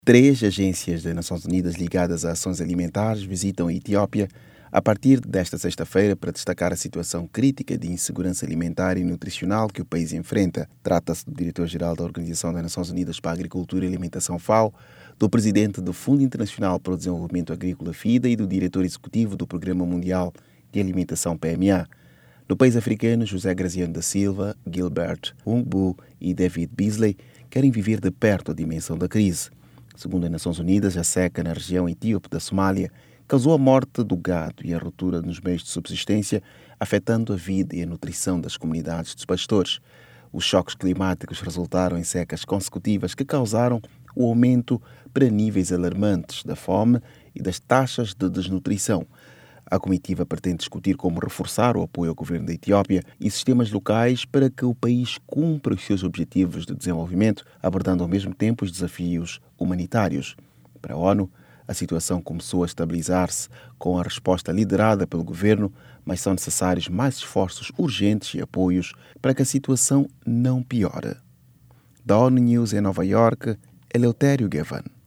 Três agências das Nações Unidas ligadas a ações alimentares visitam a Etiópia a partir desta sexta-feira para destacar a situação crítica de insegurança alimentar e nutricional que o país enfrenta. Trata-se do diretor-geral da Organização das Nações Unidas para a Agricultura e Alimentação FAO, do presidente do Fundo Internacional para o Desenvolvimento Agrícola FIDA e do diretor executivo do Programa Mundial de Alimentação PMA. No país africano, José Graziano da Silva, Gilbert Ungbu e David Beasley querem viver de perto a dimensão da crise. Segundo as Nações Unidas, a seca na região etíope da Somália causou a morte do gado e a ruptura nos meios de subsistência, afetando a vida e a nutrição das comunidades dos pastores. Os choques climáticos resultaram em secas consecutivas que causaram o aumento para níveis alarmantes da fome e das taxas de desnutrição. A comitiva pretende discutir como reforçar o apoio ao governo da Etiópia e sistemas locais para que o país cumpra os seus objetivos de desenvolvimento, abordando ao mesmo tempo os desafios humanitários. Para a ONU, a situação começou a estabilizar-se com a resposta liderada pelo governo, mas são necessários mais esforços urgentes e apoios para que a situação não piore. Da ONU News em Nova Iorque, Eleutério Gavan.